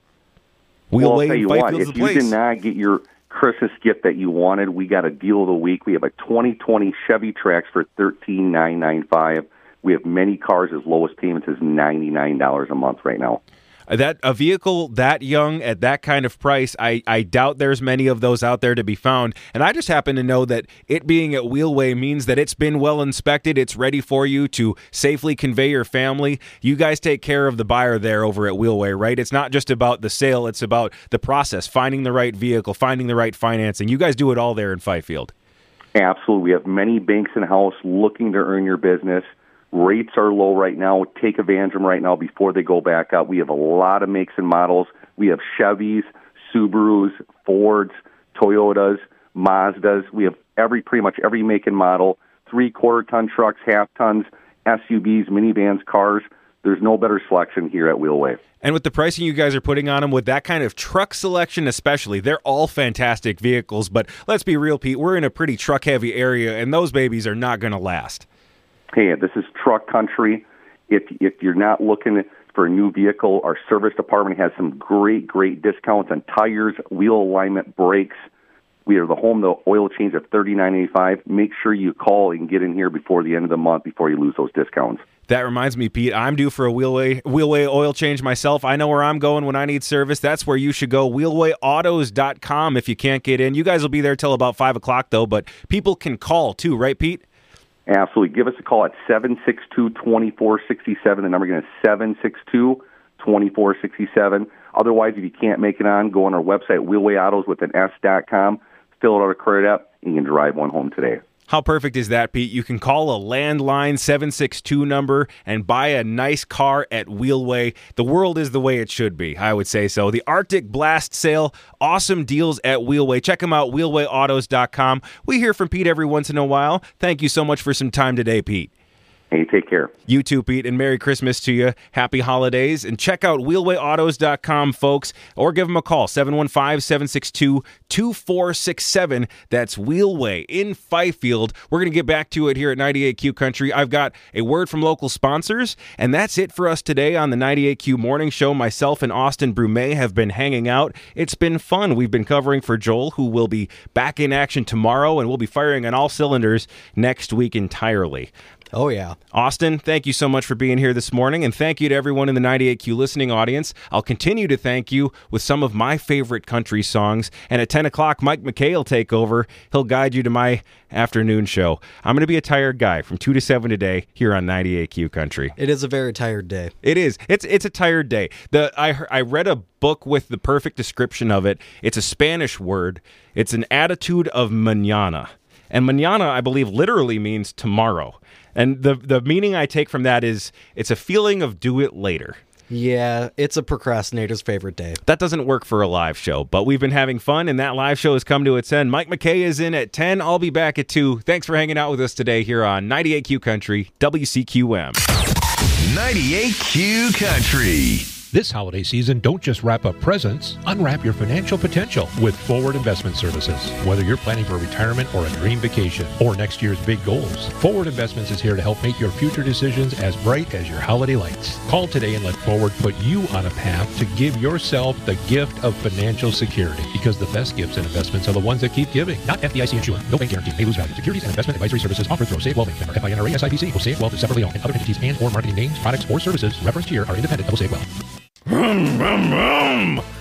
We'll well, I'll tell you what, if you did not get your Christmas gift that you wanted, we got a deal of the week. We have a twenty twenty Chevy Trax for thirteen thousand nine hundred ninety-five dollars. We have many cars as lowest payments as ninety-nine dollars a month right now. That a vehicle that young at that kind of price, I, I doubt there's many of those out there to be found. And I just happen to know that it being at Wheelway means that it's been well inspected. It's ready for you to safely convey your family. You guys take care of the buyer there over at Wheelway, right? It's not just about the sale. It's about the process, finding the right vehicle, finding the right financing. You guys do it all there in Fifield. Absolutely. We have many banks in-house looking to earn your business. Rates are low right now. Take advantage of them right now before they go back up. We have a lot of makes and models. We have Chevys, Subarus, Fords, Toyotas, Mazdas. We have every pretty much every make and model, three-quarter ton trucks, half tons, S U Vs, minivans, cars. There's no better selection here at Wheelway. And with the pricing you guys are putting on them, with that kind of truck selection especially, they're all fantastic vehicles. But let's be real, Pete, we're in a pretty truck-heavy area, and those babies are not going to last. Hey, this is truck country. If if you're not looking for a new vehicle, our service department has some great, great discounts on tires, wheel alignment, brakes. We are the home to oil change at thirty-nine eighty-five. Make sure you call and get in here before the end of the month before you lose those discounts. That reminds me, Pete, I'm due for a Wheelway, Wheelway oil change myself. I know where I'm going when I need service. That's where you should go, wheelway autos dot com if you can't get in. You guys will be there till about five o'clock, though, but people can call, too, right, Pete? Absolutely. Give us a call at seven six two, two four six seven. The number again is seven six two, two four six seven. Otherwise, if you can't make it on, go on our website, wheelway autos with an S dot com, fill out a credit app, and you can drive one home today. How perfect is that, Pete? You can call a landline seven six two number and buy a nice car at Wheelway. The world is the way it should be, I would say so. The Arctic Blast sale, awesome deals at Wheelway. Check them out, wheelway autos dot com. We hear from Pete every once in a while. Thank you so much for some time today, Pete. Hey, take care. You too, Pete, and Merry Christmas to you. Happy holidays. And check out wheelway autos dot com, folks, or give them a call, seven one five, seven six two, two four six seven. That's Wheelway in Fifield. We're going to get back to it here at ninety-eight Q Country. I've got a word from local sponsors, and that's it for us today on the ninety-eight Q Morning Show. Myself and Austin Brumet have been hanging out. It's been fun. We've been covering for Joel, who will be back in action tomorrow, and we'll be firing on all cylinders next week entirely. Oh, yeah. Austin, thank you so much for being here this morning, and thank you to everyone in the ninety-eight Q listening audience. I'll continue to thank you with some of my favorite country songs, and at ten o'clock, Mike McKay will take over. He'll guide you to my afternoon show. I'm going to be a tired guy from two to seven today here on ninety-eight Q Country. It is a very tired day. It is. It's it's a tired day. The I I read a book with the perfect description of it. It's a Spanish word. It's an attitude of mañana. And mañana, I believe, literally means tomorrow. And the the meaning I take from that is it's a feeling of do it later. Yeah, it's a procrastinator's favorite day. That doesn't work for a live show, but we've been having fun, and that live show has come to its end. Mike McKay is in at ten. I'll be back at two. Thanks for hanging out with us today here on ninety-eight Q Country, W C Q M. ninety-eight Q Country. This holiday season, don't just wrap up presents, unwrap your financial potential with Forward Investment Services. Whether you're planning for retirement or a dream vacation or next year's big goals, Forward Investments is here to help make your future decisions as bright as your holiday lights. Call today and let Forward put you on a path to give yourself the gift of financial security, because the best gifts and investments are the ones that keep giving. Not F D I C insured. No bank guarantee. May lose value. Securities and investment advisory services offered through Osaic Wealth Incorporated. Member F I N R A S I P C. Osaic Wealth is separately owned, and other entities and or marketing names, products, or services referenced here are independent of Osaic Wealth. Rum, rum, rum.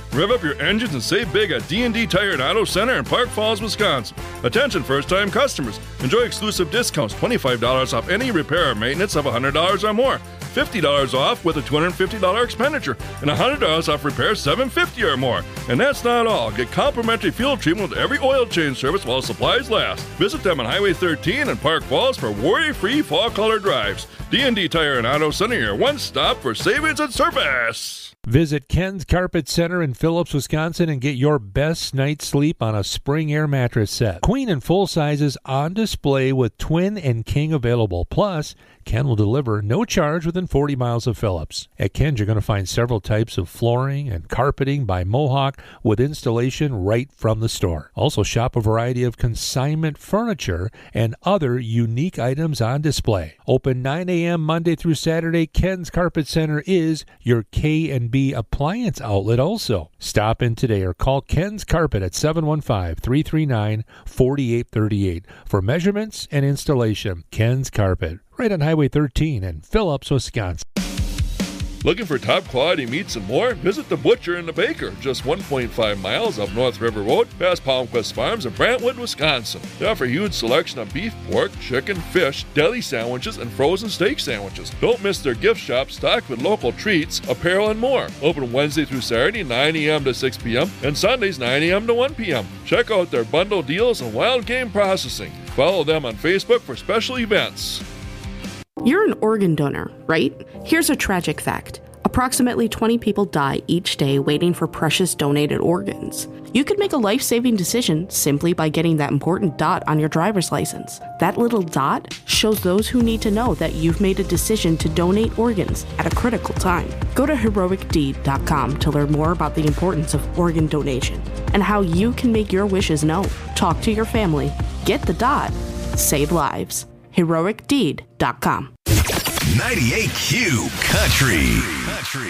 Rev up your engines and save big at D and D Tire and Auto Center in Park Falls, Wisconsin. Attention first-time customers. Enjoy exclusive discounts, twenty-five dollars off any repair or maintenance of one hundred dollars or more, fifty dollars off with a two hundred fifty dollars expenditure, and one hundred dollars off repairs seven hundred fifty dollars or more. And that's not all. Get complimentary fuel treatment with every oil change service while supplies last. Visit them on Highway thirteen in Park Falls for worry-free fall color drives. D and D Tire and Auto Center, your one-stop for savings and service. Visit Ken's Carpet Center in Phillips, Wisconsin, and get your best night's sleep on a spring air mattress set. Queen and full sizes on display with twin and king available. Plus, Ken will deliver no charge within forty miles of Phillips. At Ken's, you're going to find several types of flooring and carpeting by Mohawk with installation right from the store. Also, shop a variety of consignment furniture and other unique items on display. Open nine a.m. Monday through Saturday, Ken's Carpet Center is your K and B appliance outlet also. Stop in today or call Ken's Carpet at seven one five, three three nine, four eight three eight for measurements and installation. Ken's Carpet, right on Highway thirteen in Phillips, Wisconsin. Looking for top quality meats and more? Visit the Butcher and the Baker, just one point five miles up North River Road, past Palmquist Farms in Brantwood, Wisconsin. They offer a huge selection of beef, pork, chicken, fish, deli sandwiches, and frozen steak sandwiches. Don't miss their gift shop stocked with local treats, apparel, and more. Open Wednesday through Saturday, nine a.m. to six p.m., and Sundays, nine a.m. to one p.m. Check out their bundle deals and wild game processing. Follow them on Facebook for special events. You're an organ donor, right? Here's a tragic fact. Approximately twenty people die each day waiting for precious donated organs. You could make a life-saving decision simply by getting that important dot on your driver's license. That little dot shows those who need to know that you've made a decision to donate organs at a critical time. Go to heroic deed dot com to learn more about the importance of organ donation and how you can make your wishes known. Talk to your family. Get the dot. Save lives. heroic deed dot com. ninety-eight Q Country. Country.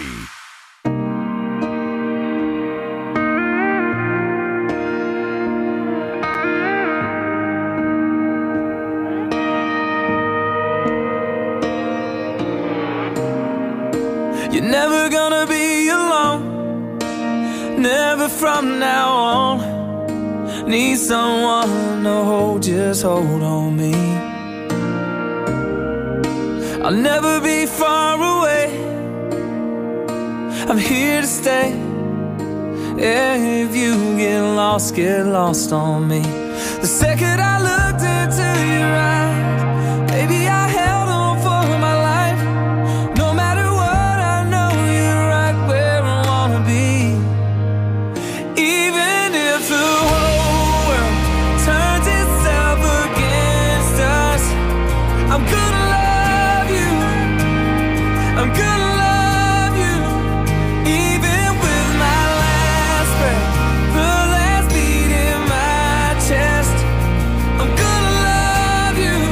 You're never gonna be alone, never from now on. Need someone to hold, just hold on me. I'll never be far away, I'm here to stay. If you get lost, get lost on me. The second I looked into your eyes, baby, I held on for my life. No matter what, I know you're right where I wanna be. Even if the whole world turns itself against us, I'm gonna love you, I'm gonna love you. Even with my last breath, the last beat in my chest, I'm gonna love you.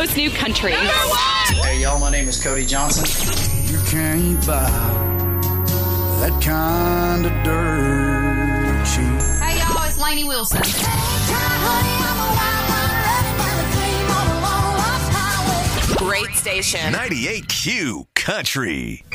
most new country. Hey, y'all, my name is Cody Johnson. You can't buy that kind of dirt cheap. Hey, y'all, it's Lainey Wilson. Great station. ninety-eight Q Country.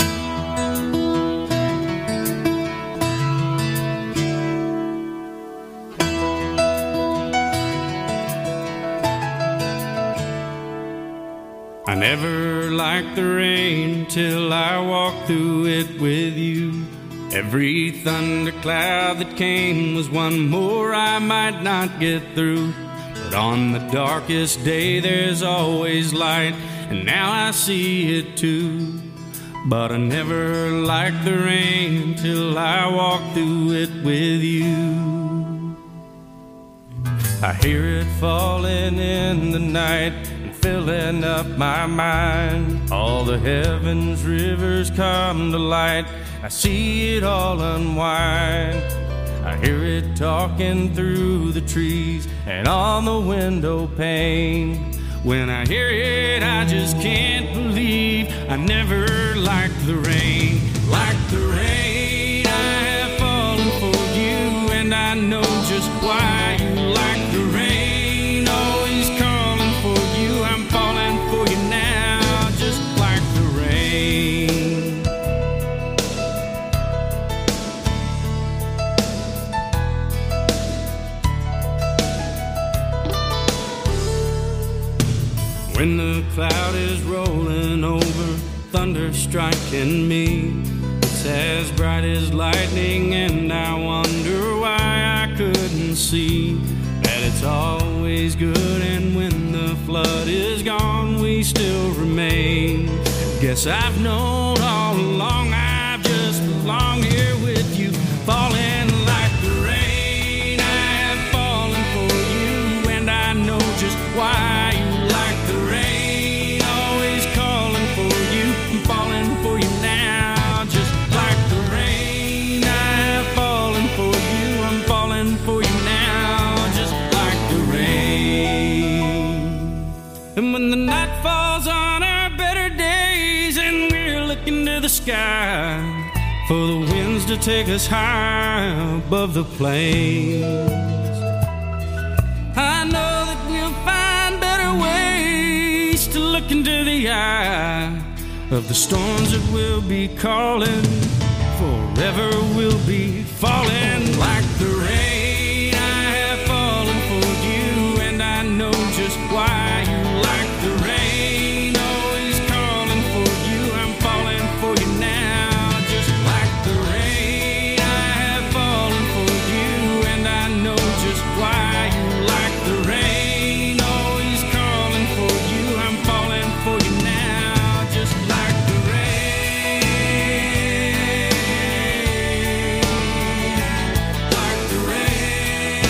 I never liked the rain till I walked through it with you. Every thundercloud that came was one more I might not get through. But on the darkest day there's always light, and now I see it too. But I never liked the rain till I walked through it with you. I hear it falling in the night, filling up my mind. All the heavens rivers come to light. I see it all unwind. I hear it talking through the trees and on the window pane. When I hear it, I just can't believe I never liked the rain. Like the rain, I have fallen for you, and I know just why you like the rain. Always calling for you, I'm falling for you now, just like the rain. When the cloud is rolling over, thunder striking me, it's as bright as lightning, and I wonder why I couldn't see that it's always good, and when the flood is gone, we still remain. Guess I've known all along I've just belonged here with you, falling like the rain. I have fallen for you, and I know just why you like the rain. Always calling for you, I'm falling for you now, just like the rain. I have fallen for you, I'm falling for you now, just like the rain. And when the night falls on our better days and we're looking to the sky for the winds to take us high above the plains, I know that we'll find better ways to look into the eye of the storms that we'll be calling. Forever we'll be falling like the rain. I have fallen for you, and I know just why you like the rain. Always calling for you, I'm falling for you now, just like the rain. I have fallen for you, and I know just why you like the rain. Always calling for you, I'm falling for you now, just like the rain. Like the rain.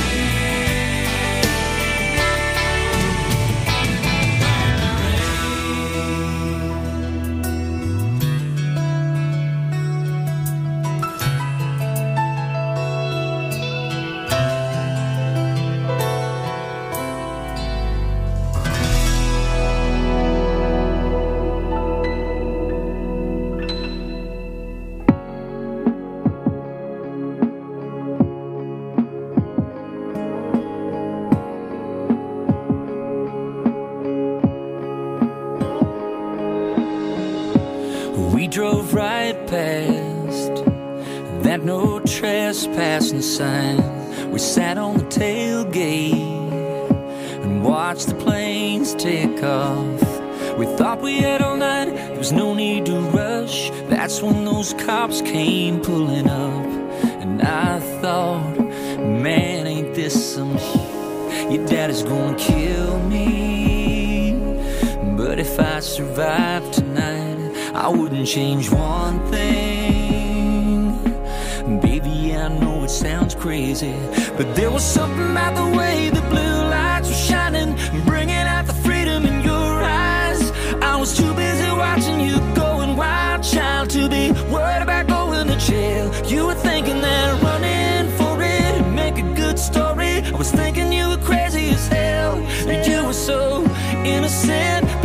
We drove right past that no trespassing sign. We sat on the tailgate and watched the planes take off. We thought we had all night, there was no need to rush. That's when those cops came pulling up, and I thought, man, ain't this some shit? Your daddy's gonna kill me. But if I survive tonight, I wouldn't change one thing. Baby, I know it sounds crazy, but there was something about the way the blue lights were shining, bringing out the freedom in your eyes. I was too busy watching you going wild, child, to be worried about going to jail. You were thinking that running for it would make a good story. I was thinking you were crazy as hell, that you were so innocent.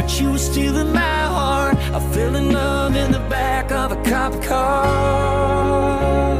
cop car.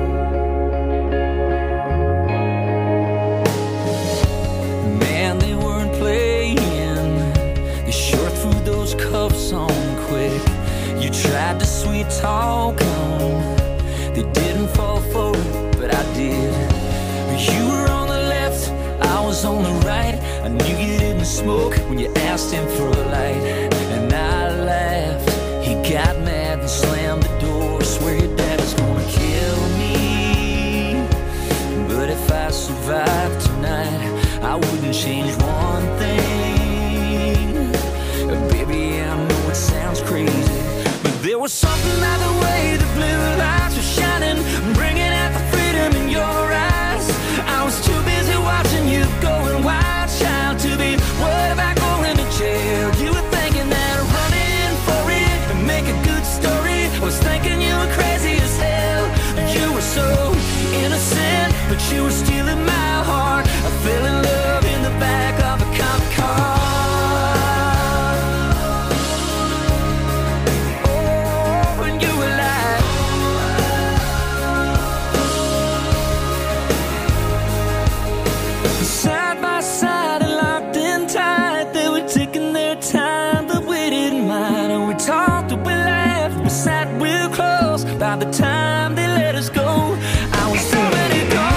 Man, they weren't playing. They sure threw those cuffs on quick. You tried to sweet talk them. They didn't fall for it, but I did. You were on the left, I was on the right. I knew you didn't smoke when you asked him for a light. And I laughed. He got mad and slammed the door. Swear your daddy's gonna kill me. But if I survive tonight, I wouldn't change one thing. Baby, I know it sounds crazy, but there was something about the way the blue lights were shining, bringing out the freedom in your eyes. I was too busy watching you going wild, child, to be worried about going to jail. You were thinking that running for it and make a good story. I was thinking you were crazy as hell. You were so innocent, but you were stealing my heart. I fell in love in the back of a cop car. Oh, and you were like, side by side and locked in tight. They were taking their time, but we didn't mind. And we talked and we laughed, we sat real close. By the time they let us go, I was already gone.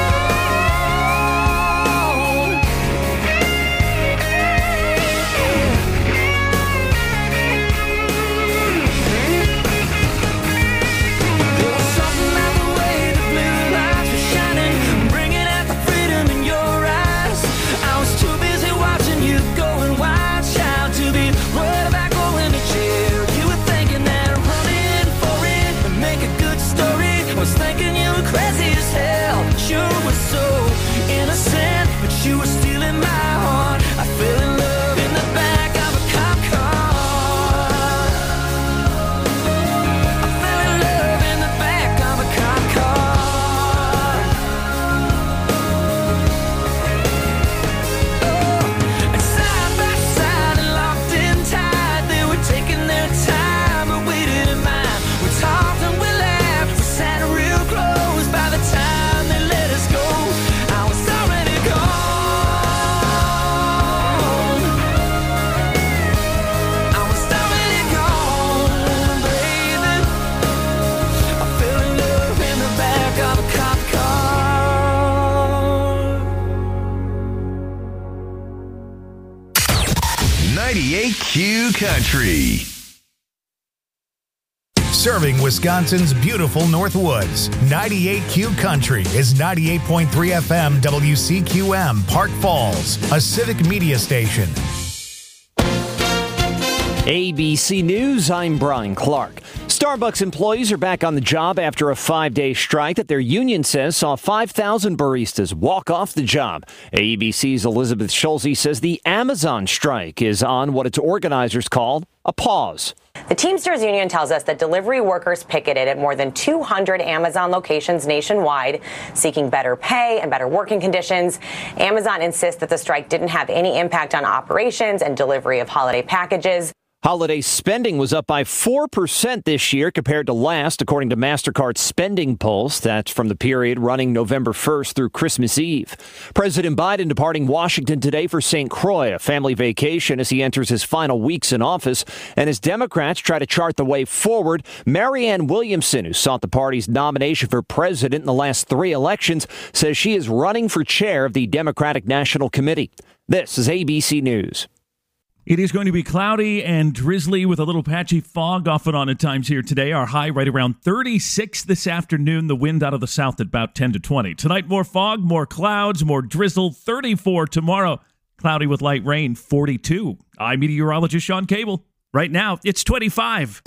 There was something about the way the blue lights were shining, bringing out the freedom in your eyes. I was too busy watching you going wild, child, to be worried about going to jail. You were thinking that running for it would make a good story. I was thinking you were crazy as hell. You were so innocent, but you were stealing my heart. I fell in love in the back of a cop car. I fell in love in the back of a cop car. Oh, and side by side and locked in tight, they were taking their time, but we didn't mind. We talked and we laughed, we sat real close. By the time they let us go, I was already gone. I was already gone, baby. I fell in love in the back of a cop car. ninety-eight Q Country. Serving Wisconsin's beautiful Northwoods, ninety-eight Q Country is ninety-eight point three F M W C Q M Park Falls, a civic media station. A B C News, I'm Brian Clark. Starbucks employees are back on the job after a five-day strike that their union says saw five thousand baristas walk off the job. A B C's Elizabeth Schulze says the Amazon strike is on what its organizers called a pause. The Teamsters Union tells us that delivery workers picketed at more than two hundred Amazon locations nationwide, seeking better pay and better working conditions. Amazon insists that the strike didn't have any impact on operations and delivery of holiday packages. Holiday spending was up by four percent this year compared to last, according to MasterCard's Spending Pulse. That's from the period running November first through Christmas Eve. President Biden departing Washington today for Saint Croix, a family vacation as he enters his final weeks in office. And as Democrats try to chart the way forward, Marianne Williamson, who sought the party's nomination for president in the last three elections, says she is running for chair of the Democratic National Committee. This is A B C News. It is going to be cloudy and drizzly with a little patchy fog off and on at times here today. Our high right around thirty-six this afternoon. The wind out of the south at about ten to twenty. Tonight, more fog, more clouds, more drizzle. thirty-four tomorrow. Cloudy with light rain, forty-two. I'm meteorologist Sean Cable. Right now, it's twenty-five.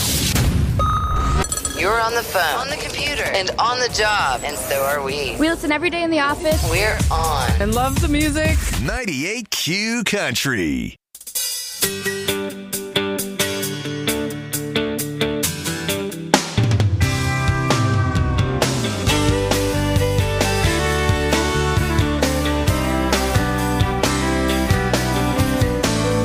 You're on the phone, on the computer, and on the job, and so are we. We listen every day in the office. We're on. And love the music. ninety-eight Q Country.